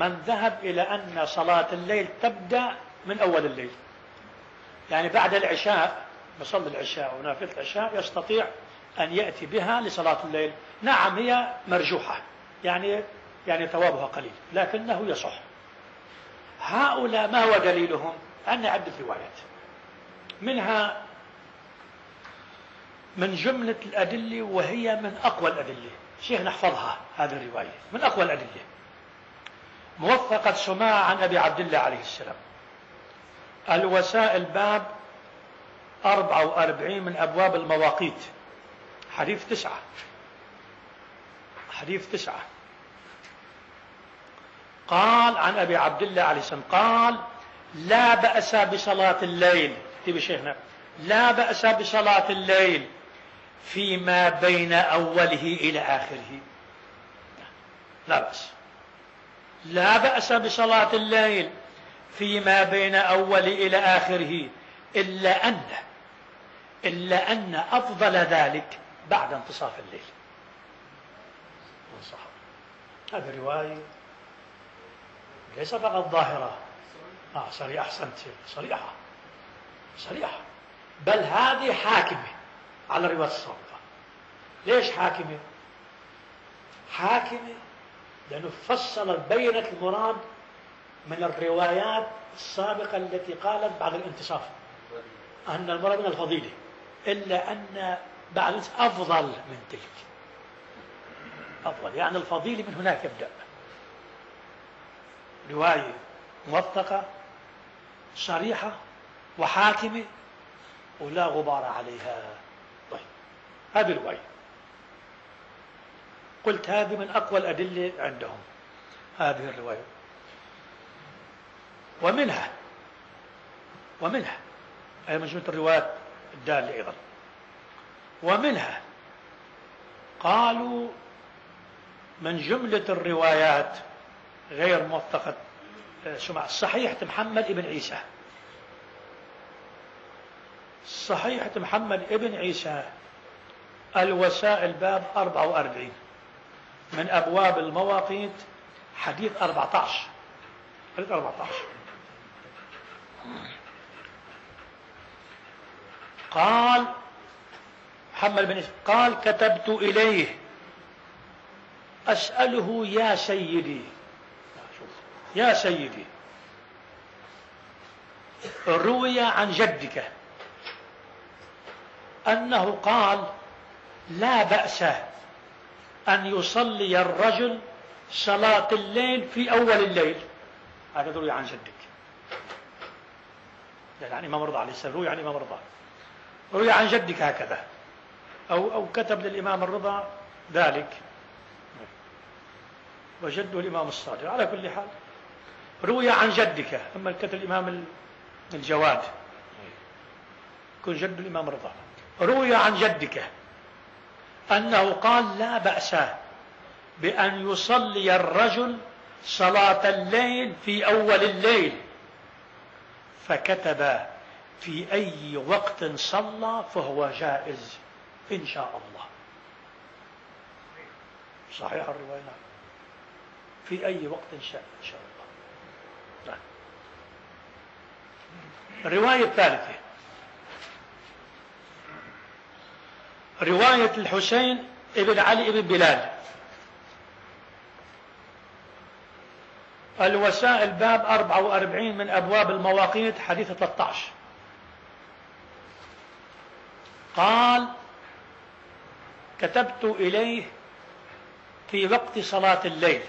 من ذهب إلى أن صلاة الليل تبدأ من أول الليل، يعني بعد العشاء بصلي العشاء ونافلة العشاء يستطيع أن يأتي بها لصلاة الليل. نعم هي مرجوحة، يعني ثوابها قليل، لكنه يصح. هؤلاء ما هو دليلهم؟ أن عدة روايات، منها من جملة الأدلة وهي من أقوى الأدلة، شيخ نحفظها هذه الرواية من أقوى الأدلة، موثقة سماع عن أبي عبد الله عليه السلام، الوسائل باب 44 من أبواب المواقيت، حديث 9. قال عن أبي عبد الله عليه السلام قال: لا بأس بصلاة الليل، اكتب شيخنا، لا بأس بصلاة الليل فيما بين أوله إلى آخره. لا بأس، لا بأس بصلاة الليل فيما بين أوله إلى آخره، إلا أن أفضل ذلك بعد انتصاف الليل. هذه رواية ليس فقط ظاهرة، صريحة، أحسنت، صريحة، بل هذه حاكمة على الرواية السابقة. ليش حاكمة؟ لأنه فصلت بينت المراد من الروايات السابقة التي قالت بعد الانتصاف أن المراد من الفضيلة، إلا أن بعد أفضل من تلك، أفضل يعني الفضيلة من هناك يبدأ. رواية موثقة صريحة وحاكمة ولا غبار عليها. طيب هذه الرواية قلت هذه من أقوى الأدلة عندهم، هذه الرواية. ومنها أي مجموعة الروايات الدالة أيضا، ومنها قالوا من جملة الروايات غير موثقة صحيحة محمد ابن عيسى، صحيحة محمد ابن عيسى، الوسائل باب 44 من أبواب المواقيت، حديث 14. قال محمد بن عيسى قال: كتبت إليه أسأله يا سيدي روي عن جدك أنه قال: لا بأس أن يصلي الرجل صلاة الليل في أول الليل. هذا روي عن جدك، يعني الإمام رضا عليه السلام، روي عن الإمام رضا، روي عن جدك هكذا، أو كتب للإمام الرضا ذلك، وجده الإمام الصادق. على كل حال روي عن جدك، أما كتب الإمام الجواد يكون جد الإمام الرضا. روي عن جدك أنه قال: لا بأس بأن يصلي الرجل صلاة الليل في أول الليل، فكتب: في أي وقت صلى فهو جائز إن شاء الله. صحيح الرواية، في أي وقت شاء إن شاء الله. الرواية الثالثة رواية الحسين ابن علي ابن بلال، الوسائل باب 44 من أبواب المواقيت، حديث 13. قال: كتبت إليه في وقت صلاة الليل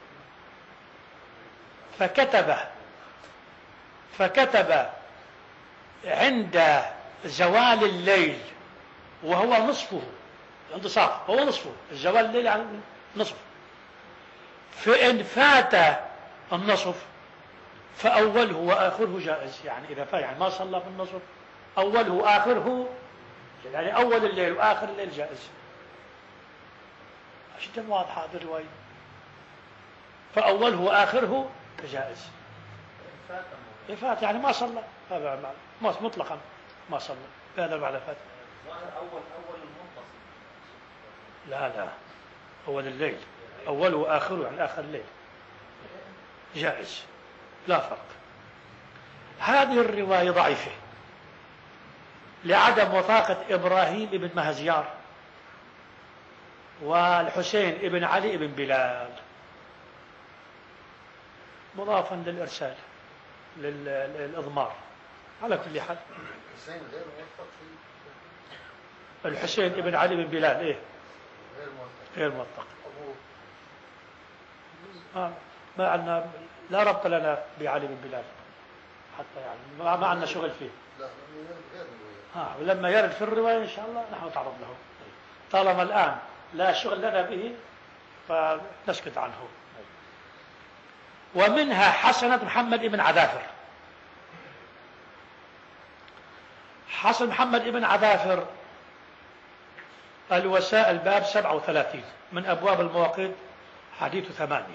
فكتب عند زوال الليل وهو نصفه، الانتصاف هو نصفه، الزوال الليل يعني نصف، فإن فات النصف فأوله وآخره جائز. يعني إذا فات، يعني ما صلى في النصف، أوله وآخره، يعني أول الليل وآخر الليل جائز. جدا واضحة هذه الرواية، فأوله وآخره جائز. إن فات يعني ما صلى، هذا مطلقا ما صلى، هذا بعد فات. أول المنتصف، لا أول الليل، أوله وآخره يعني آخر الليل. جائز، لا فرق. هذه الرواية ضعيفة لعدم وثاقة إبراهيم بن مهزيار والحسين بن علي بن بلال، مضافا للإرسال للإضمار. على كل حال الحسين بن علي بن بلال غير موثق. ما عندنا، لا ربط لنا بعلي بن بلال حتى، يعني ما عندنا شغل فيه. ولما يرد في الرواية إن شاء الله نحن نتعرض له. طالما الآن لا شغل لنا به فنسكت عنه. ومنها حسنة محمد بن عذافر. حسن محمد بن عذافر الوسائل باب 37 من أبواب المواقيت حديث 8.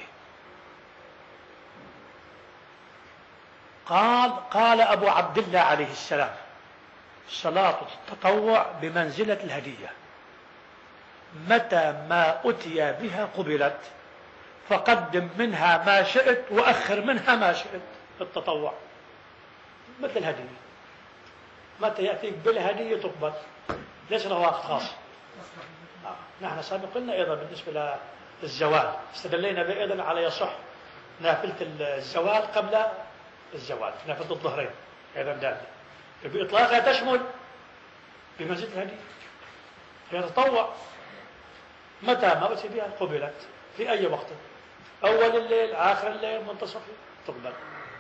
قال أبو عبد الله عليه السلام: صلاة التطوع بمنزلة الهدية، متى ما أتي بها قبلت، فقدم منها ما شئت وأخر منها ما شئت. التطوع مثل الهدية، متى يأتيك بالهدية تقبل، ليس له وقت خاص. نحن سابق قلنا أيضا بالنسبة للزوال استدلينا بأيضا على يصح نافلة الزوال قبل الزوال، نافلة الظهرين أيضا دالة بإطلاقها تشمل بمنزلة الهدية، هي تطوع متى ما أتي بها قبلت في أي وقت، أول الليل، آخر الليل، منتصف، تقبل.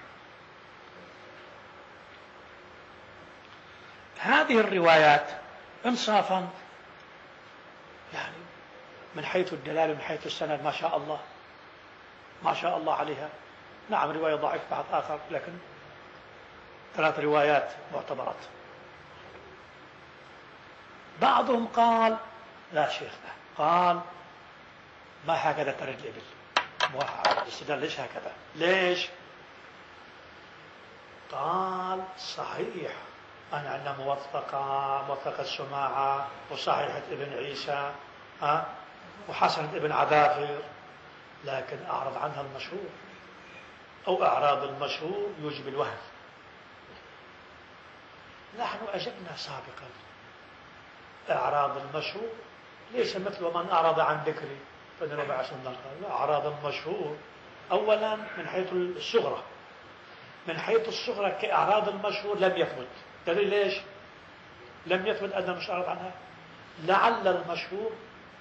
هذه الروايات انصافا يعني من حيث الدلالة من حيث السند ما شاء الله، ما شاء الله عليها. نعم رواية ضعيف بعض آخر، لكن 3 روايات معتبرات. بعضهم قال لا شيخنا، قال ما هكذا ترد الإبل، الاستدلال ليش هكذا، ليش؟ قال صحيح أن عندنا موثقة سماعة وصحيحة ابن عيسى وحسنة ابن عذافر، لكن أعرض عنها المشهور، أو أعراض المشهور يوجب الوهم. نحن أجبنا سابقا: أعراض المشهور ليس مثل من أعرض عن ذكري فإن ربع عشر لا، أعراض المشهور أولا من حيث الصغرى، من حيث الصغرى كأعراض المشهور لم يثبت. دليل ليش لم يثبت أن مش أعرض عنها؟ لعل المشهور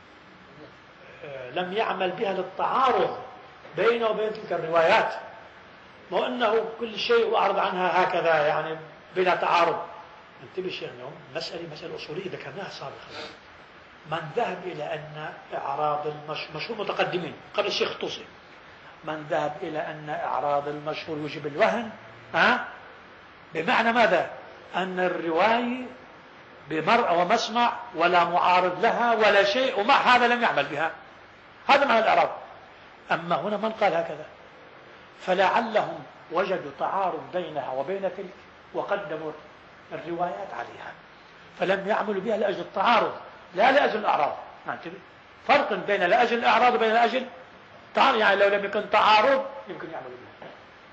لم يعمل بها للتعارض بينه وبين تلك الروايات، مو أنه كل شيء أعرض عنها هكذا يعني بلا تعارض. انتبه شيء اليوم، مسألة أصولية ذكرناها سابقا. من ذهب إلى أن إعراض المشهور متقدمين قبل الشيخ الطوسي، من ذهب إلى أن إعراض المشهور يوجب الوهن، بمعنى ماذا؟ أن الرواية بمرء ومسمع ولا معارض لها ولا شيء، ومع هذا لم يعمل بها. هذا معنى الإعراض. أما هنا من قال هكذا، فلعلهم وجدوا تعارض بينها وبين تلك وقدموا الروايات عليها، فلم يعملوا بها لأجل التعارض لا لأجل الأعراض. فرق بين لأجل الأعراض وبين لأجل تعارض، يعني لو لم يكن تعارض يمكن يعملوا بها،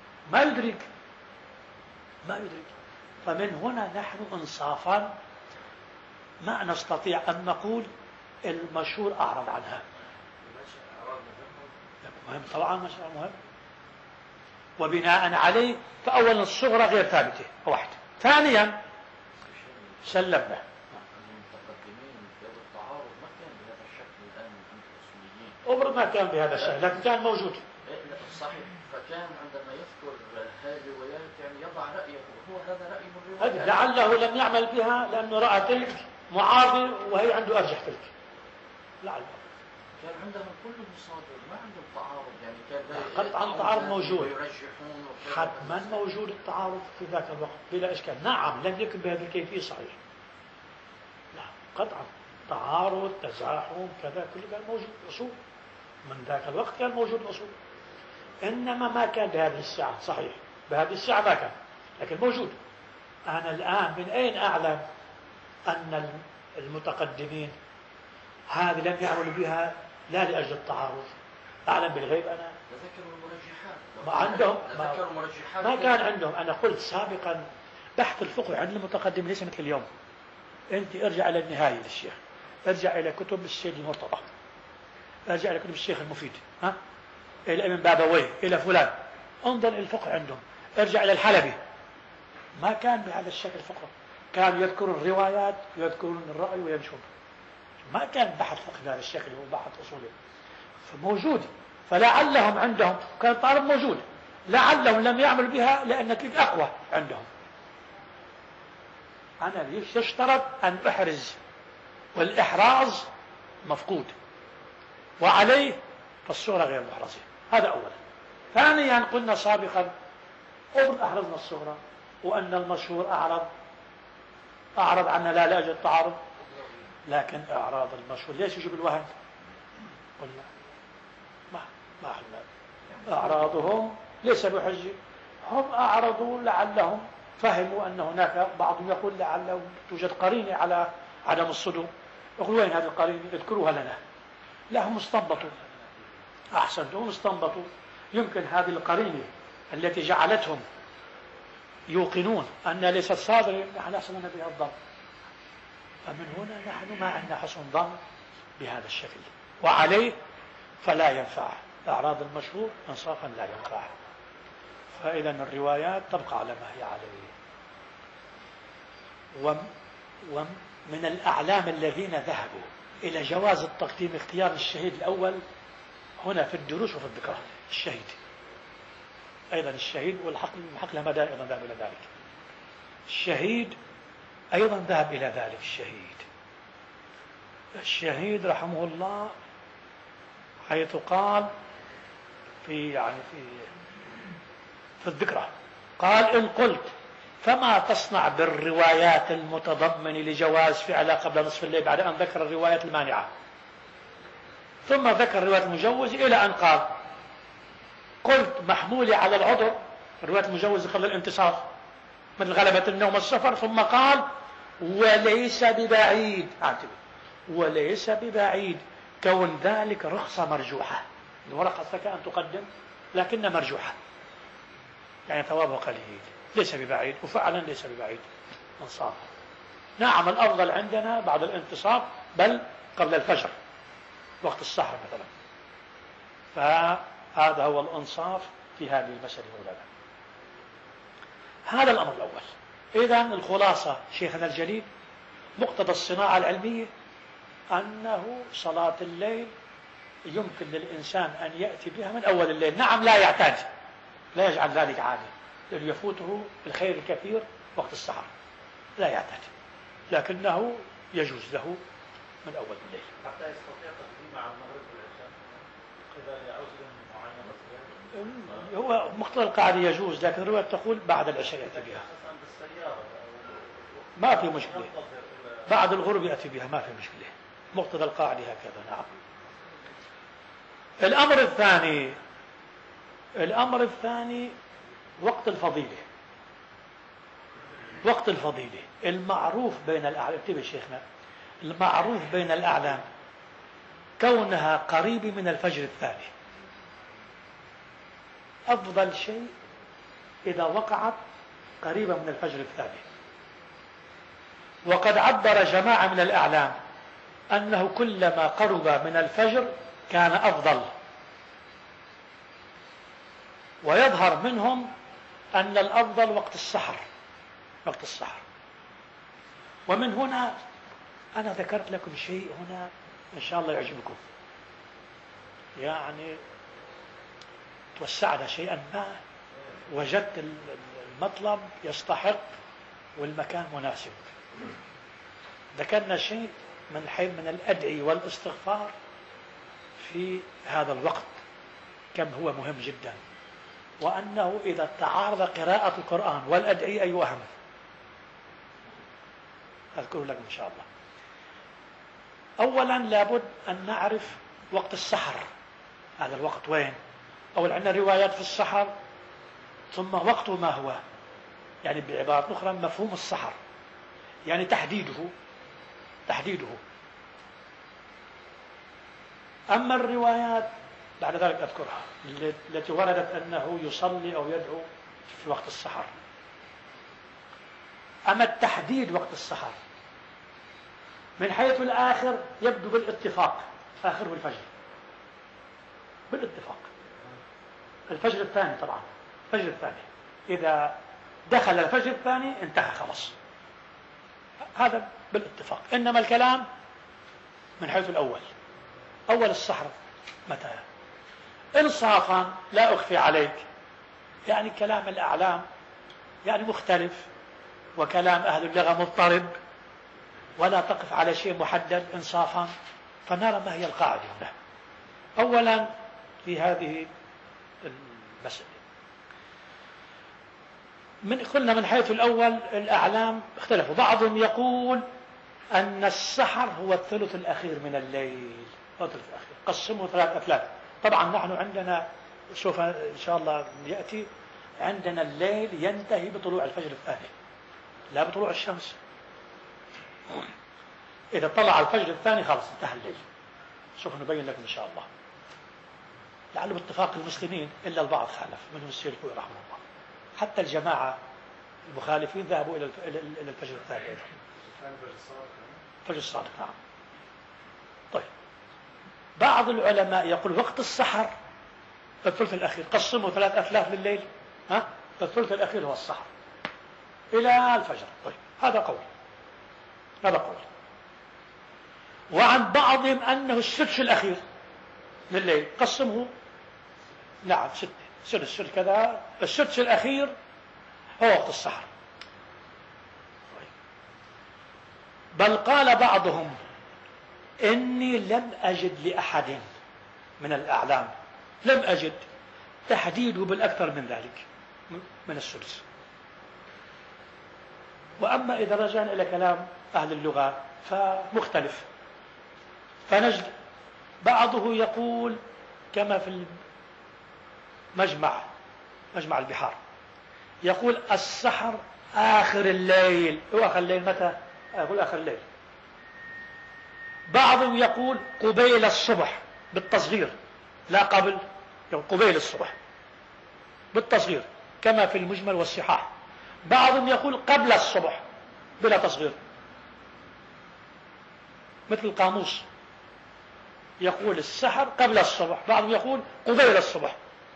ما يدرك. فمن هنا نحن انصافا ما نستطيع أن نقول المشهور أعرض عنها. مهم طبعا، مسألة مهم. وبناء عليه فأولا الصغرى غير ثابتة واحد، ثانيا سلمنا المتقدمين في هذا التعارض ما كان بهذا الشكل الآن عند الأصوليين، أمر ما كان بهذا الشكل، لكن كان موجود. صحيح. فكان عندما يذكر هذه الروايات يعني يضع رأيه، وهو هذا رأي من الروايات، لعله لم يعمل بها لأنه رأى تلك معارضة وهي عنده أرجح تلك. لعله كان عندهم كل مصادر، ما عندهم تعارض، يعني كان قطعا تعارض موجود، ويرجحون حتما موجود التعارض في ذاك الوقت بلا إشكال. نعم لم يكن بهذه الكيفية صحيح، نعم قطعا تعارض، تزاحم، كذا كله كان موجود. أصول من ذاك الوقت كان موجود أصول، إنما ما كان بهذه الساعة. صحيح بهذه الساعة ما كان، لكن موجود. أنا الآن من أين أعلم أن المتقدمين هذه لم يعملوا بها لا لأجل التعارض، أعلم بالغيب أنا؟ ذكروا المرجحات. ما عندهم ذكروا المرجحات. ما كان عندهم. أنا قلت سابقا بحث الفقه عند المتقدم ليس مثل اليوم. أنت ارجع إلى النهاية للشيخ، ارجع إلى كتب السيد المرتضى، ارجع إلى كتب الشيخ المفيد، إلى ابن بابويه، إلى فلان، انظر إلى الفقه عندهم. ارجع إلى الحلبي، ما كان بهذا الشكل الفقه. كانوا يذكرون الروايات، يذكرون الرأي ويمشون. ما كان بحث فقه بهذا الشكل، هو بحث أصولي فموجود. فلعلهم عندهم كان طالب موجود، لعلهم لم يعملوا بها لأن كيف أقوى عندهم. أنا يشترط أن أحرز، والإحراز مفقود، وعليه فالصورة غير محرزة. هذا أولا. ثانيا قلنا سابقا أحرزنا الصورة، وأن المشهور أعرض عنا لا يوجد تعارض. لكن إعراض المشهور ليش يجيب الوهم؟ قلنا ما حلنا. أعراضهم ليس بحجة. هم أعرضوا لعلهم فهموا أن هناك بعضهم يقول لعله توجد قرينة على عدم الصدور. يقول وين هذه القرينة؟ اذكروها لنا. لا، هم استنبطوا. أحسنتم، استنبطوا. يمكن هذه القرينة التي جعلتهم يوقنون أن ليست صادرة، نحن أحسننا بها الظن. فمن هنا نحن ما عندنا حسن ظن بهذا الشكل، وعليه فلا ينفع إعراض المشهور إنصافا، لا ينفع. فإذا الروايات تبقى على ما هي عليه. ومن الأعلام الذين ذهبوا إلى جواز التقديم اختيار الشهيد الأول هنا في الدروس وفي الذكرى. الشهيد أيضا، الشهيد والحق لمدى أيضا ذهب إلى ذلك. الشهيد أيضا ذهب إلى ذلك. الشهيد رحمه الله حيث قال في الذكرى، قال إن قلت فما تصنع بالروايات المتضمن لجواز فعلها قبل نصف الليل، بعد أن ذكر الروايات المانعة، ثم ذكر الروايات المجوزة إلى أن قال قلت محمولة على العذر، الروايات المجوزة قبل الانتصار مثل غلبة النوم والسفر، ثم قال وليس ببعيد كون ذلك رخصة مرجوحة. الورقة لك أن تقدم لكن مرجوحة، يعني ثوابه قليل، ليس ببعيد. وفعلا ليس ببعيد انصاف. نعم، الأفضل عندنا بعد الانتصار، بل قبل الفجر وقت السحر مثلا. فهذا هو الانصاف في هذه المسألة مولانا. هذا الأمر الأول. إذن الخلاصة شيخنا الجليل، مقتضى الصناعة العلمية أنه صلاة الليل يمكن للإنسان أن يأتي بها من أول الليل. نعم، لا يعتاد، لا يجعل ذلك عادة، لأنه يفوته الخير الكثير وقت السحر، لا يعتاد، لكنه يجوز له من أول الليل. حتى يستطيع تقديم مع المغرب والعشاء إذا لعذر معين. هو مقتضى القاعدة يجوز، لكن الرواية تقول بعد العشاء يأتي بها، ما في مشكلة. بعد الغروب يأتي بها ما في مشكلة، مقتضى القاعدة هكذا. نعم. الأمر الثاني وقت الفضيلة. وقت الفضيلة المعروف بين الأعلام، انتبه شيخنا، المعروف بين الأعلام كونها قريبة من الفجر الثاني. أفضل شيء إذا وقعت قريبة من الفجر الثاني. وقد عبر جماعة من الأعلام أنه كلما قرب من الفجر كان أفضل، ويظهر منهم أن الأفضل وقت السحر. ومن هنا أنا ذكرت لكم شيء هنا إن شاء الله يعجبكم، يعني توسعنا شيئا ما، وجدت المطلب يستحق والمكان مناسب. ذكرنا شيء من الأدعية والاستغفار في هذا الوقت، كم هو مهم جدا، وأنه إذا تعارض قراءة القرآن والأدعية أي وهم. أذكر لكم إن شاء الله. أولا لابد أن نعرف وقت السحر، هذا الوقت وين. أول عندنا روايات في السحر، ثم وقته ما هو، يعني بعبارة أخرى مفهوم السحر، يعني تحديده. أما الروايات بعد ذلك أذكرها، التي وردت أنه يصلي أو يدعو في وقت السحر. أما التحديد وقت السحر من حيث الآخر يبدو بالاتفاق آخره الفجر، بالاتفاق الفجر الثاني طبعا، الفجر الثاني إذا دخل الفجر الثاني انتهى خلاص، هذا بالاتفاق. إنما الكلام من حيث الأول، أول السحر متى؟ إنصافا لا أخفي عليك، يعني كلام الأعلام يعني مختلف، وكلام أهل اللغة مضطرب، ولا تقف على شيء محدد إنصافا، فنرى ما هي القاعدة هنا. أولا في هذه المسألة قلنا من حيث الأول الأعلام اختلفوا، بعضهم يقول أن السحر هو الثلث الأخير من الليل، الثلث الأخير قسمه 3 أثلاث. طبعا نحن عندنا سوف إن شاء الله يأتي عندنا الليل ينتهي بطلوع الفجر الثاني لا بطلوع الشمس. إذا طلع الفجر الثاني خلاص انتهى الليل، سوف نبين لكم إن شاء الله، لعله باتفاق المسلمين إلا البعض خالف منهم السيركوي رحمه الله، حتى الجماعة المخالفين ذهبوا إلى الفجر الثاني أيضا، الفجر الصادق. نعم. طيب بعض العلماء يقول وقت السحر الثلث الأخير، قسموا 3 أثلاث لليل، الثلث الأخير هو السحر إلى الفجر. طيب هذا قول، هذا قول. وعن بعضهم أنه السدس الأخير لليل، قسمه نعم 6 سدس كذا، السدس الأخير هو وقت السحر. طيب. بل قال بعضهم إني لم أجد لأحد من الأعلام، لم أجد تحديده بالأكثر من ذلك من السدس. وأما إذا رجعنا إلى كلام أهل اللغة فمختلف، فنجد بعضه يقول كما في مجمع البحار، يقول السحر آخر الليل. وآخر الليل متى؟ أقول آخر الليل. بعضهم يقول قبيل الصبح بالتصغير، لا قبل، يقول قبيل الصبح بالتصغير كما في المجمل والصحاح. بعضهم يقول قبل الصبح بلا تصغير مثل القاموس، يقول السحر قبل الصبح، بعضهم يقول قبيل الصبح.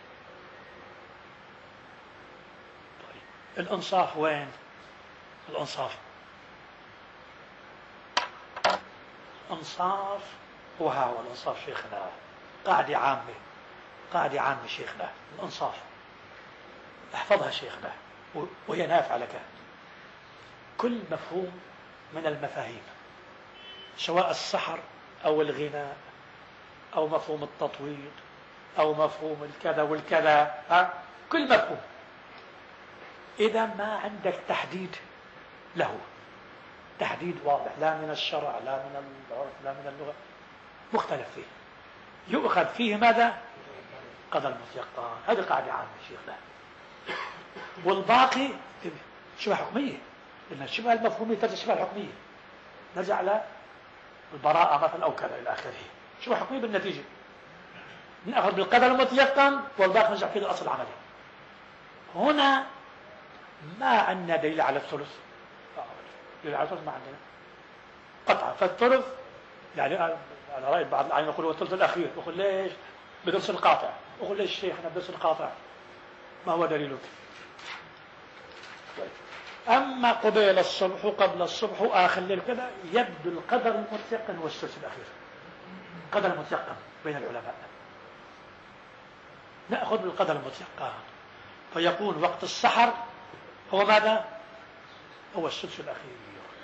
طيب الإنصاف وين؟ الإنصاف هو هو الإنصاف شيخنا، قاعدة عامة شيخنا، الإنصاف احفظها شيخنا وهي نافعة لك. كل مفهوم من المفاهيم سواء السحر أو الغناء أو مفهوم التطويل أو مفهوم الكذا والكذا، كل مفهوم إذا ما عندك تحديد له، تحديد واضح لا من الشرع لا من العرف لا من اللغة، مختلف فيه، يؤخذ فيه ماذا؟ قدر المتيقن. هذه قاعدة عامة شيخنا. والباقي شبه حكمية، لأن الشبه المفهومية ترجع شبه الحكمية، نرجع على البراءة مثلا أو كذا إلى آخره، شبه حكمية بالنتيجة نأخذ بالقدر المتيقن والباقي نرجع فيه للأصل العملي. هنا ما عندنا دليل على الثلث، دليل على الثلث ما عندنا قطعا. فالثلث يعني على رأي بعض العلماء يقول هو الثلث الأخير، يقول ليش؟ بدرس القاطع، يقول ليش شيخنا بدرس القاطع؟ ما هو دليلك؟ أما قبيل الصبح وقبل الصبح وآخر الليل كذا يبدو القدر المتيقن هو الثلث الأخير، قدر المتيقن بين العلماء، نأخذ بالقدر المتيقن. فيكون وقت السحر هو ماذا؟ هو الثلث الأخير.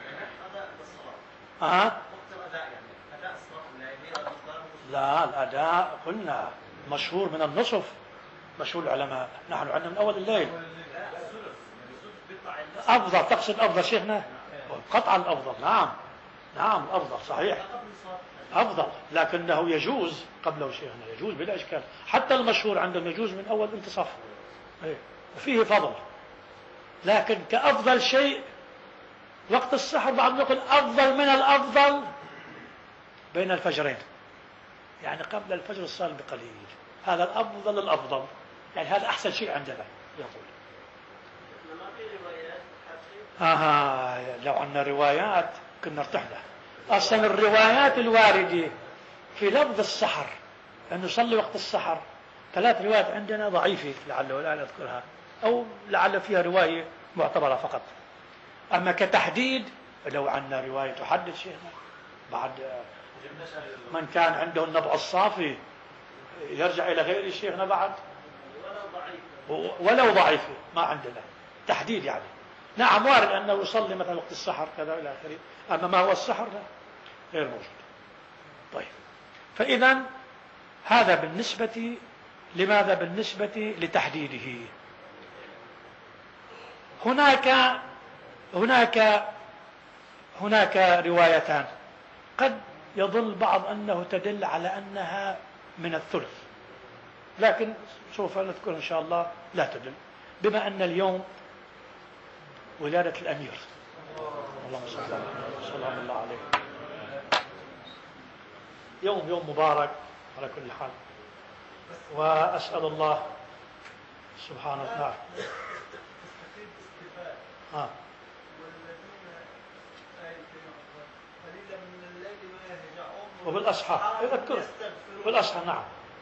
لا الأداء قلنا مشهور من النصف، مشهور العلماء، نحن عندنا من أول الليل. أفضل تقصد أفضل شيخنا؟ قطعا الأفضل، نعم أفضل صحيح أفضل، لكنه يجوز قبله شيخنا، يجوز بلا إشكال، حتى المشهور عندهم يجوز من أول انتصاف وفيه فضل. لكن كأفضل شيء وقت السحر بعضهم يقول أفضل من الأفضل بين الفجرين، يعني قبل الفجر الصادق بقليل، هذا الأفضل الأفضل، يعني هذا أحسن شيء عندنا يقول. لو عندنا روايات كنا ارتحنا. أصلا الروايات الواردة في لفظ السحر أن نصلي وقت السحر 3 روايات عندنا ضعيفة، لعله لا نذكرها أو لعل فيها رواية معتبرة فقط. أما كتحديد لو عندنا رواية تحدد شيخنا بعد من كان عنده النبع الصافي يرجع إلى غير شيخنا بعد ولو ضعيفة ما عندنا تحديد يعني. نعم وارد أنه يصلي مثلا وقت السحر كذا إلى آخره، أما ما هو السحر لا غير موجود. طيب فإذا هذا بالنسبة لماذا؟ بالنسبة لتحديده. هناك روايتان قد يظن بعض أنه تدل على أنها من الثلث، لكن سوف نذكر إن شاء الله لا تدل، بما أن اليوم ولادة الأمير اللهم صل وسلم الله عليه، يوم مبارك على كل حال. وأسأل الله سبحانه وتعالى وبالأسحار يذكر بالأسحار. نعم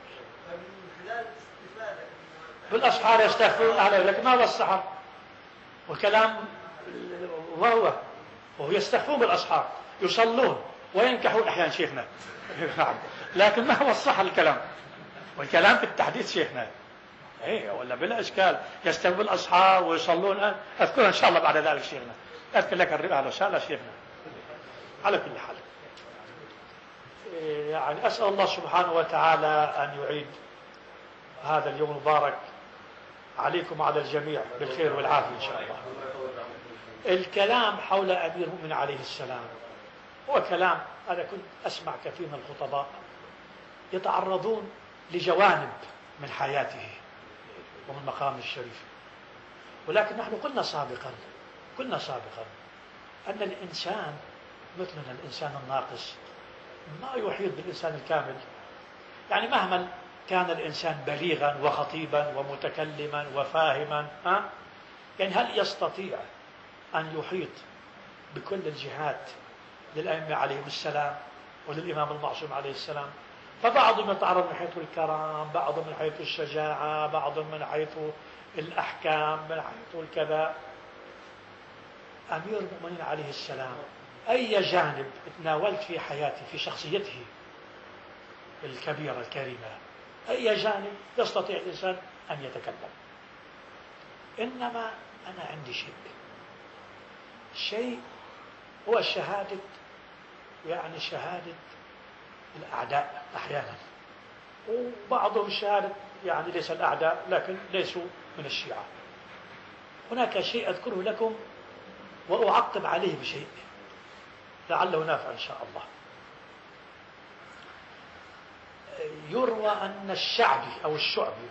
بالأسحار يستغفرون أهله، لكن ما هو السحر وكلام وهو يستغفرون بالأسحار، يصلون وينكحون أحيانا شيخنا نعم، لكن ما هو الصح الكلام، والكلام في التحديث شيخنا ايه ولا بلا اشكال. يستغفرون بالأسحار ويصلون، اذكرها ان شاء الله بعد ذلك شيخنا، اذكر لك اهلا وسهلا شيخنا. على كل حال يعني اسال الله سبحانه وتعالى ان يعيد هذا اليوم المبارك عليكم وعلى الجميع بالخير والعافيه ان شاء الله. الكلام حول امير المؤمنين عليه السلام هو كلام، انا كنت اسمع كثير من الخطباء يتعرضون لجوانب من حياته ومن مقامه الشريف، ولكن نحن قلنا سابقا أن الإنسان مثلنا الإنسان الناقص ما يحيط بالإنسان الكامل. يعني مهما كان الإنسان بليغا وخطيبا ومتكلما وفاهما يعني هل يستطيع أن يحيط بكل الجهات للأئمة عليهم السلام وللإمام المعصوم عليه السلام؟ فبعضهم يتعرض من حيث الكرم، بعضهم من حيث الشجاعة، بعضهم من حيث الأحكام، من حيث الكذا. أمير المؤمنين عليه السلام أي جانب تناولت في حياته في شخصيته الكبيرة الكريمة، أي جانب يستطيع الإنسان أن يتكلم. إنما أنا عندي شيء هو شهادة الأعداء أحيانا، وبعضهم شهادة يعني ليس الأعداء لكن ليسوا من الشيعة. هناك شيء أذكره لكم وأعقب عليه بشيء لعله نافع إن شاء الله. يروى أن الشعبي أو الشعبي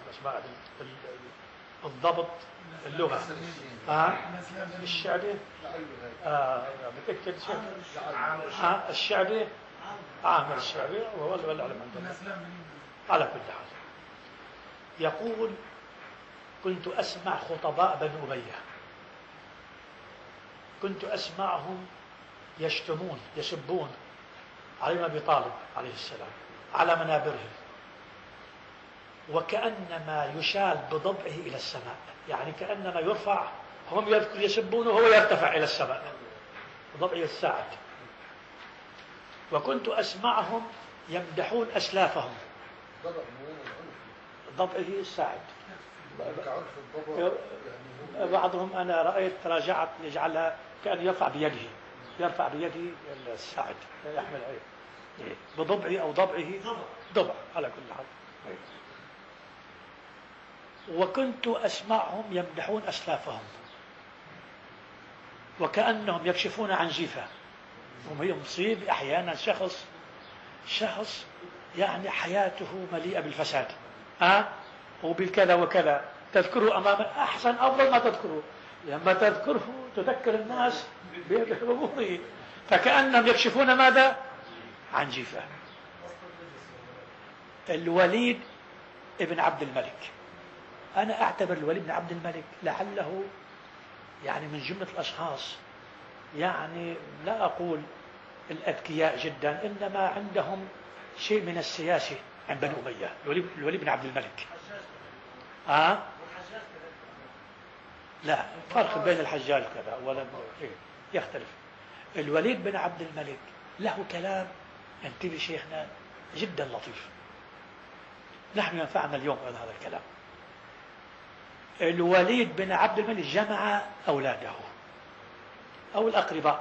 بالضبط اللغة الشعبي بتكتب الشعبي عامر الشعبي وهو اللي العلم عندنا. على كل حال يقول كنت أسمع خطباء بني أمية، كنت أسمعهم يسبون علي بن أبي طالب عليه السلام على منابرهم، وكأنما يشال بضبعه إلى السماء، يعني كأنما يرفع، هم يسبونه وهو يرتفع إلى السماء بضبعه الساعد. وكنت أسمعهم يمدحون أسلافهم ضبعه الساعد. بعضهم أنا رأيت راجعت يجعلها كأن يرفع بيده الساعد يحمل بضبعه أو ضبع على كل حال. وكنت أسمعهم يمدحون أسلافهم وكأنهم يكشفون عن جيفة، وهي مصيب أحيانا شخص يعني حياته مليئة بالفساد وبالكذا وكذا، تذكره أمام أحسن أفضل ما تذكره، لما تذكره تذكر الناس بأموره، فكأنهم يكشفون ماذا؟ عن جيفة. الوليد ابن عبد الملك. أنا أعتبر الوليد بن عبد الملك لعله يعني من جملة الأشخاص، يعني لا أقول الأذكياء جدا، إنما عندهم شيء من السياسة عند بني أمية. الوليد بن عبد الملك. لا فرق بين الحجاج كذا ولا يختلف. الوليد بن عبد الملك له كلام، انتبه شيخنا، جدا لطيف، نحن ينفعنا اليوم هذا الكلام. الوليد بن عبد الملك جمع أولاده أو الأقرباء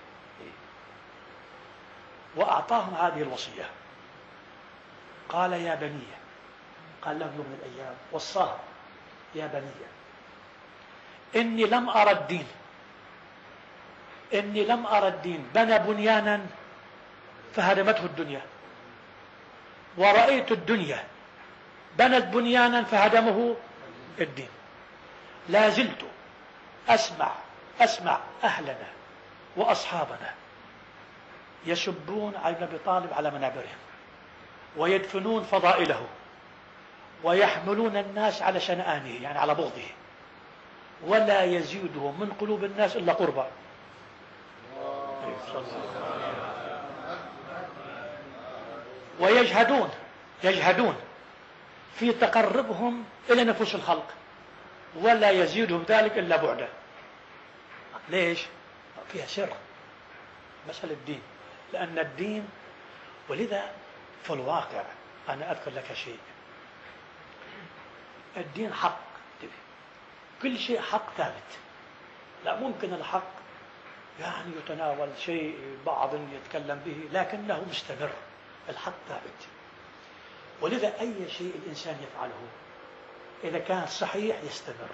وأعطاهم هذه الوصية. قال يا بني، قال لهم يوم من الأيام وصاهم: يا بني إني لم أرى الدين، إني لم أرى الدين بنى بنيانا فهدمته الدنيا، ورأيت الدنيا بنت بنيانا فهدمه الدين. لا زلت أسمع أهلنا وأصحابنا يسبون علي بن أبي طالب على منابرهم، ويدفنون فضائله، ويحملون الناس على شنآنه يعني على بغضه، ولا يزيده من قلوب الناس إلا قربا. ويجهدون في تقربهم إلى نفوس الخلق، ولا يزيدهم ذلك إلا بعدا. ليش؟ فيها سر مسألة الدين، لأن الدين، ولذا في الواقع أنا أذكر لك شيء، الدين حق، كل شيء حق ثابت. لا ممكن الحق يعني يتناول شيء بعض يتكلم به، لكنه مستمر، الحق ثابت. ولذا أي شيء الإنسان يفعله إذا كان صحيح يستمر،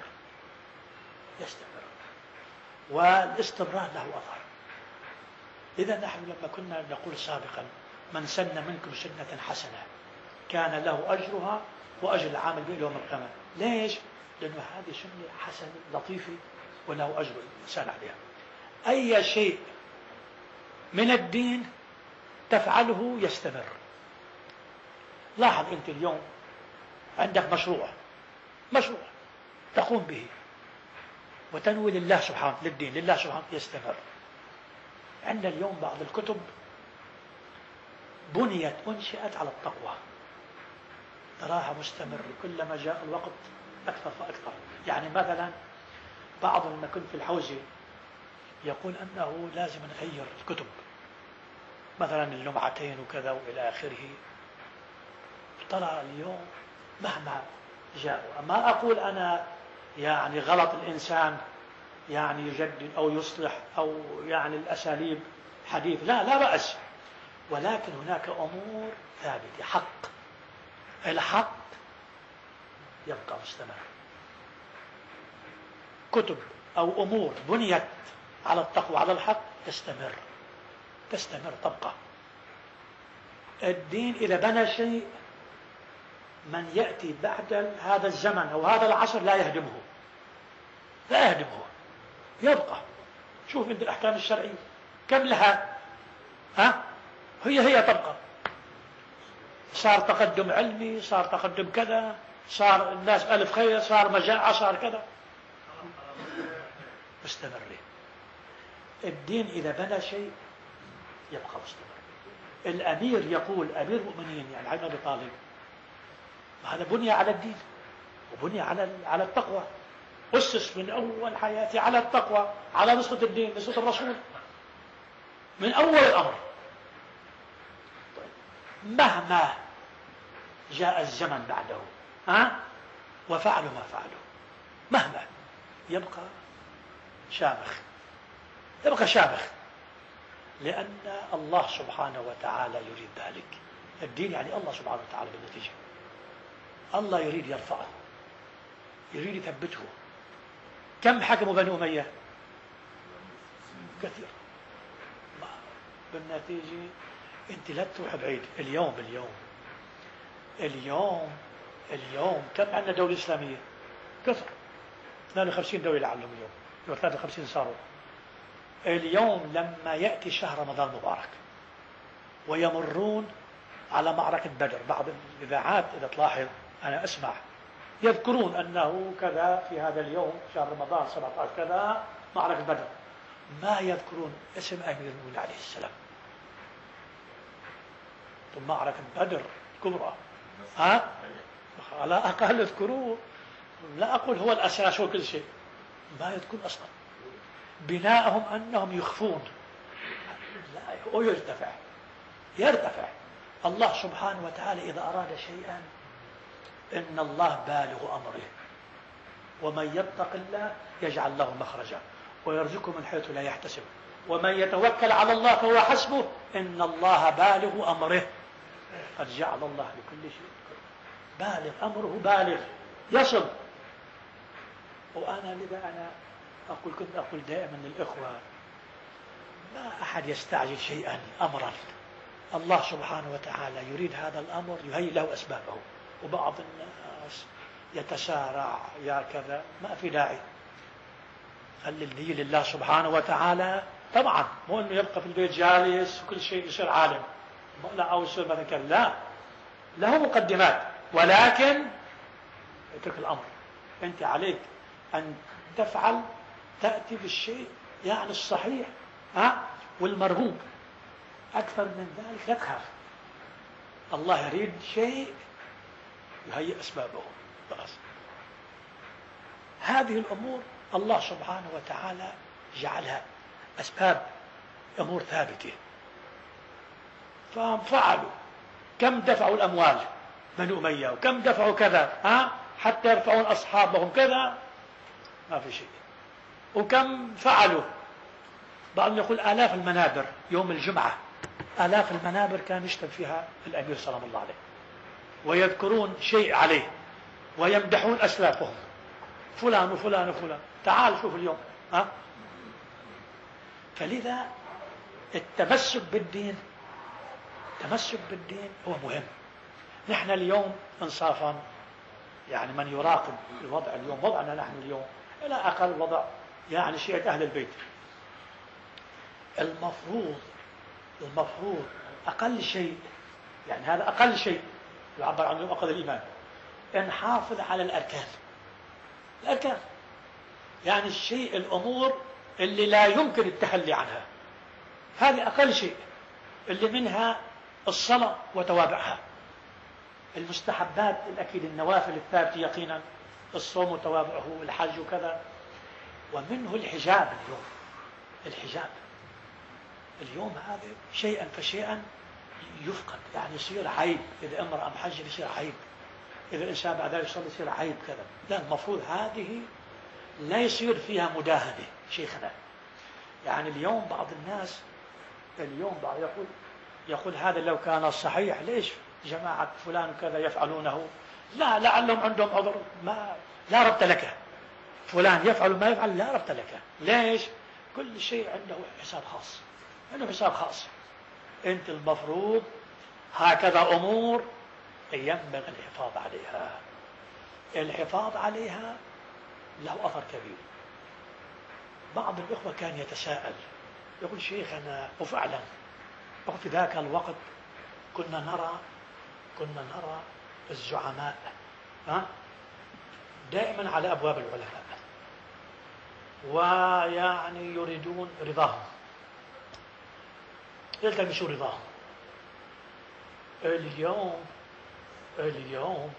والاستمرار له أثر. إذا نحن لما كنا نقول سابقا: من سن منكم سنة حسنة كان له أجرها وأجر العامل به يوم القيامة. ليش؟ لأنه هذه سنة حسنة لطيفة وله أجر الإنسان عليها. أي شيء من الدين تفعله يستمر. لاحظ أنت اليوم عندك مشروع تقوم به وتنوي لله سبحانه، للدين لله سبحانه، يستمر. عندنا اليوم بعض الكتب أنشئت على التقوى، تراها مستمر، كلما جاء الوقت أكثر فأكثر. يعني مثلا بعض لما كنت في الحوزة يقول أنه لازم نغير الكتب، مثلا اللمعتين وكذا وإلى آخره. ترى اليوم مهما جاء، ما أقول أنا يعني غلط الإنسان يعني يجدد أو يصلح أو يعني الأساليب حديث، لا بأس، ولكن هناك أمور ثابتة، حق، الحق يبقى مستمر. كتب أو أمور بنيت على التقوى على الحق تستمر تبقى. الدين إذا بنى شيء، من يأتي بعد هذا الزمن أو هذا العصر لا يهدمه، يبقى. شوف انت الأحكام الشرعية كم لها، هي تبقى. صار تقدم علمي، صار تقدم كذا، صار الناس ألف خير، صار مجاعة، صار كذا، مستمر. الدين إذا بنى شيء يبقى مستمر. الأمير يقول، أمير المؤمنين يعني علي بن أبي طالب، هذا بني على الدين وبني على التقوى، أسس من أول حياتي على التقوى، على نصرة الدين، نصرة الرسول من أول الأمر. مهما جاء الزمن بعده وفعلوا ما فعلوا، مهما يبقى شامخ، لأن الله سبحانه وتعالى يريد ذلك. الدين يعني الله سبحانه وتعالى بالنتيجة، الله يريد يرفعه، يريد يثبته. كم حكموا بني أمية؟ كثير. بالنتيجة انت لا تروح بعيد. اليوم كم عندنا دولة إسلامية؟ كثر، 52 دولة لعلهم اليوم 53 صاروا. اليوم لما يأتي شهر رمضان المبارك ويمرون على معركة بدر، بعض الإذاعات إذا تلاحظ أنا أسمع يذكرون أنه كذا في هذا اليوم شهر رمضان 17 كذا معركة بدر، ما يذكرون اسم أمير المؤمنين عليه السلام. ثم معركة بدر كبرى، على أقل اذكروه، لا أقول هو الأساس وكل شيء، ما يذكرون أصلا. بناءهم أنهم يخفون، لا هو يرتفع. الله سبحانه وتعالى إذا أراد شيئا إن الله بالغ أمره، ومن يتق الله يجعل له مخرجا ويرزقه من حيث لا يحتسب ومن يتوكل على الله فهو حسبه إن الله بالغ أمره قد جعل الله لكل شيء بالغ أمره، بالغ يصل. وأنا لذا كنت أقول دائما للإخوة ما أحد يستعجل شيئا أمرا، الله سبحانه وتعالى يريد هذا الأمر يهيئ له أسبابه. وبعض الناس يتسارع يا كذا، ما في داعي، خلي النية لله سبحانه وتعالى. طبعا مو أنه يبقى في البيت جالس وكل شيء يصير عالم، لا أو يصير مثلا كذا، لا، له مقدمات، ولكن اترك الأمر. أنت عليك أن تفعل، تأتي بالشيء يعني الصحيح والمرغوب. أكثر من ذلك لا تخاف، الله يريد شيء يهيئ أسبابه بس. هذه الأمور الله سبحانه وتعالى جعلها أسباب، أمور ثابتة، ففعلوا. كم دفعوا الأموال بنو أمية، وكم دفعوا كذا حتى يرفعون أصحابهم كذا، ما في شيء. وكم فعلوا، بعضهم يقول آلاف المنابر يوم الجمعة، آلاف المنابر كان يشتم فيها الأمير سلام الله عليه، ويذكرون شيء عليه ويمدحون أسلافهم، فلان وفلان وفلان. تعال شوف اليوم فلذا التمسك بالدين هو مهم. نحن اليوم انصافا يعني من يراقب الوضع اليوم، وضعنا نحن اليوم إلى أقل وضع يعني شيعة أهل البيت، المفروض أقل شيء، يعني هذا أقل شيء يعبر عنه أقل الإيمان، أن نحافظ على الأركان، يعني الشيء، الأمور اللي لا يمكن التخلي عنها، هذه أقل شيء، اللي منها الصلاة وتوابعها، المستحبات الأكيد، النوافل الثابتة يقينا، الصوم وتوابعه، الحج وكذا. ومنه الحجاب. اليوم هذا شيئا فشيئا يفقد، يعني يصير عيب، إذا امرأة محجبة يصير عيب، إذا الإنسان بعد ذلك يصلي يصير عيب كذا. لا، المفروض هذه لا يصير فيها مداهنة شيخنا. يعني اليوم بعض الناس يقول هذا لو كان صحيح ليش جماعة فلان كذا يفعلونه؟ لا، لعلهم عندهم عذر، لا ربط لك، فلان يفعل ما يفعل لا ربط لك. ليش؟ كل شيء عنده حساب خاص، أنت المفروض هكذا أمور ينبغي الحفاظ عليها له أثر كبير. بعض الإخوة كان يتساءل يقول شيخنا، وفعلا في ذاك الوقت كنا نرى الزعماء دائما على أبواب العلماء، ويعني يريدون رضاهم، يلتمسوا رضاهم. اليوم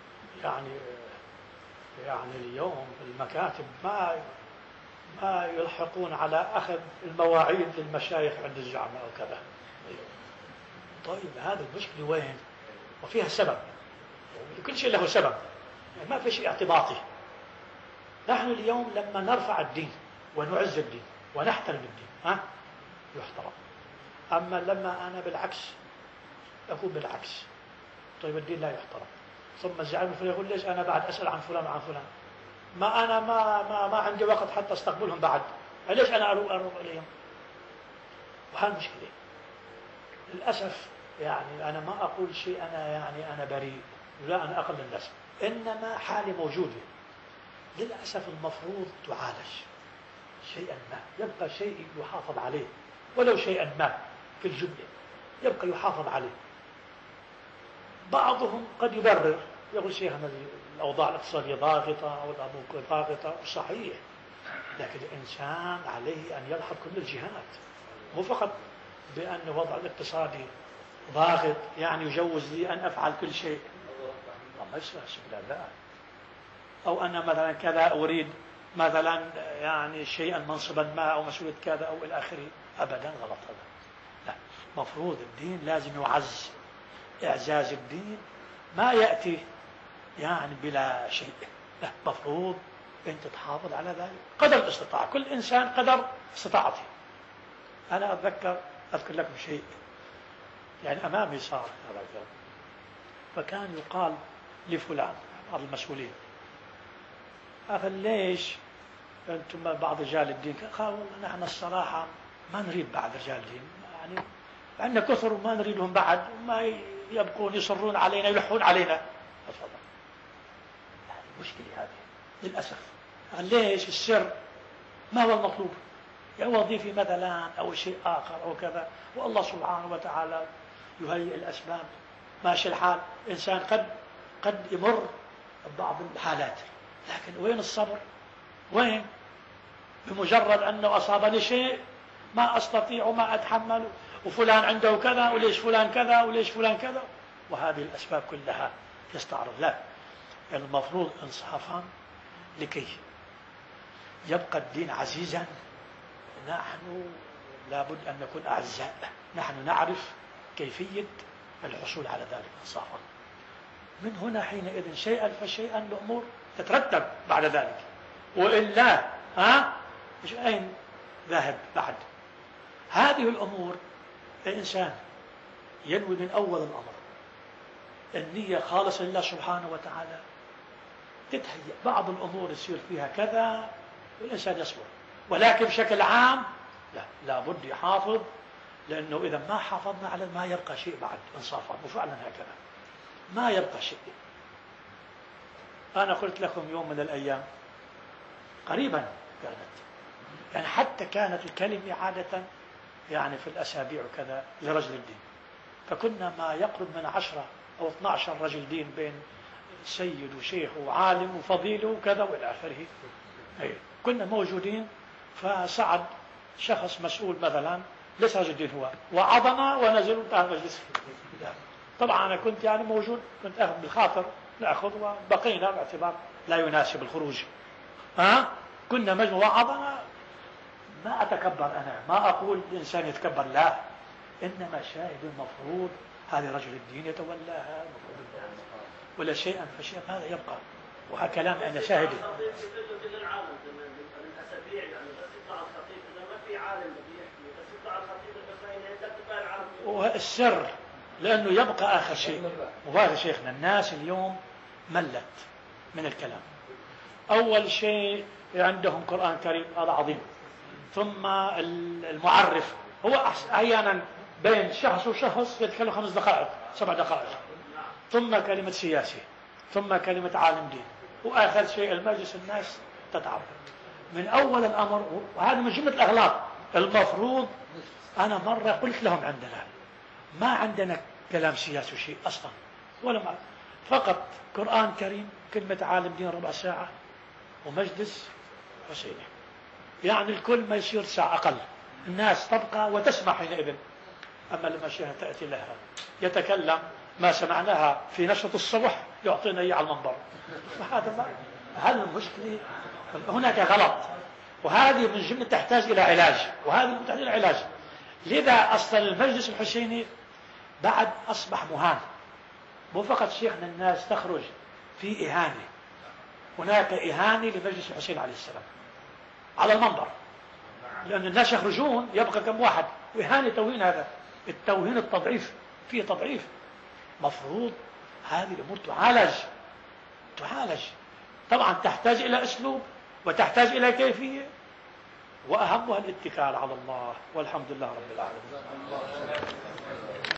يعني اليوم المكاتب ما يلحقون على أخذ المواعيد للمشايخ عند الزعماء وكذا. طيب هذا المشكلة وين؟ وفيها سبب، كل شيء له سبب، يعني ما في شيء اعتباطي. نحن اليوم لما نرفع الدين ونعز الدين ونحترم الدين يحترم. أما لما أنا بالعكس أقول بالعكس، طيب الدين لا يحترم. ثم الزعيم يقول ليش أنا بعد أسأل عن فلان وعن فلان، ما أنا ما عندي وقت حتى أستقبلهم بعد، ليش أنا أروح إليهم؟ وهذا مشكلة للأسف. يعني أنا ما أقول شيء أنا بريء، لا، أنا أقل الناس، إنما حالي موجودة للأسف. المفروض تعالج شيئا ما، يبقى شيء يحافظ عليه، ولو شيئا ما في الجملة يبقى يحافظ عليه. بعضهم قد يبرر يقول شيخنا الأوضاع الاقتصادية ضاغطة أو الأمور ضاغطة، صحيح، لكن الإنسان عليه أن يلحظ كل الجهات، مو فقط بأن الوضع الاقتصادي ضاغط يعني يجوز لي أن أفعل كل شيء. ما يصير لا. أو أنا مثلا كذا أريد مثلا يعني شيئا منصبا ما أو مسؤولية كذا أو إلى آخره، أبدا غلط هذا. لا، مفروض الدين لازم يعز. إعزاز الدين ما يأتي يعني بلا شيء، لا، مفروض أنت تحافظ على ذلك قدر الاستطاعة، كل إنسان قدر استطاعته. أنا أذكر لكم شيء يعني أمامي صار هذا الكلام، فكان يقال لفلان بعض المسؤولين: ليش أنتم بعض رجال الدين؟ قالوا نحن الصراحة ما نريد بعد رجال الدين، يعني عندنا كثر وما نريدهم بعد، وما يبقون يصرون علينا يلحون علينا. أتفضل، هذه مشكلة هذه للأسف. ليش؟ السر ما هو المطلوب، يا وظيفة مثلا أو شيء آخر أو كذا، والله سبحانه وتعالى يهيئ الأسباب، ماشي الحال. إنسان قد يمر ببعض الحالات، لكن وين الصبر؟ وين؟ بمجرد أنه أصابني شيء ما أستطيع وما أتحمل، وفلان عنده كذا، وليش فلان كذا، وليش فلان كذا، وهذه الأسباب كلها يستعرض. لا، المفروض إنصافا لكي يبقى الدين عزيزا، نحن لابد أن نكون أعزاء، نحن نعرف كيفية الحصول على ذلك إنصافا. من هنا حينئذ شيئا فشيئا الأمور تترتب بعد ذلك، وإلا أين ذاهب بعد؟ هذه الأمور الإنسان ينوي من أول الأمر النية خالصة لله سبحانه وتعالى، تتهيأ بعض الأمور يصير فيها كذا والإنسان يصبر، ولكن بشكل عام لابد يحافظ، لأنه إذا ما حافظنا على ما يبقى شيء بعد إنصافا، وفعلا هكذا ما يبقى شيء. أنا قلت لكم يوم من الأيام قريبا كانت، يعني حتى كانت الكلمة عادة يعني في الأسابيع وكذا لرجل الدين، فكنا ما يقرب من 10 أو 12 رجل دين، بين سيد وشيخ وعالم وفضيل وكذا وإلى آخره. كنا موجودين، فصعد شخص مسؤول مثلا ليس رجل دين هو، وعظنا ونزل وانتهى المجلس. طبعا أنا كنت يعني موجود، كنت أخذ بالخاطر نأخذ، وبقينا باعتبار لا يناسب الخروج. كنا مجموعة وعظنا، ما أتكبر أنا، ما أقول الإنسان يتكبر، لا، إنما شاهد المفروض هذا رجل الدين يتولاها، ولا شيئا فشيئا هذا يبقى. وهكلام أنا شاهد. والسر لأنه يبقى آخر شيء. وهذا شيخنا الناس اليوم ملت من الكلام. أول شيء عندهم قرآن كريم، هذا عظيم، ثم المعرف هو أحيانا بين شخص وشخص يتكلم 5 دقائق 7 دقائق، ثم كلمة سياسي، ثم كلمة عالم دين، وآخر شيء المجلس الناس تتعرض من أول الأمر. وهذا من جملة الأغلاط. المفروض أنا مرة قلت لهم عندنا ما عندنا كلام سياسي وشيء أصلا، ولا ما، فقط قرآن كريم، كلمة عالم دين 4 ساعة، ومجلس حسيني، يعني الكل ما يصير ساعة أقل، الناس تبقى وتسمع حينئذ. أما لما شيخنا تأتي لها يتكلم ما سمعناها في نشرة الصبح يعطينا إياه على المنبر، هذا المشكلة. هناك غلط، وهذه من جملة تحتاج إلى علاج، وهذه تحتاج إلى علاج. لذا أصلا المجلس الحسيني بعد أصبح مهان، مو فقط شيخنا الناس تخرج في إهانة، هناك إهانة لمجلس الحسين عليه السلام على المنبر، لأن الناس يخرجون يبقى كم واحد، وإهانة توهين، هذا التوهين التضعيف، فيه تضعيف. مفروض هذه الأمور تعالج، طبعا تحتاج إلى أسلوب وتحتاج إلى كيفية، وأهمها الاتكال على الله، والحمد لله رب العالمين.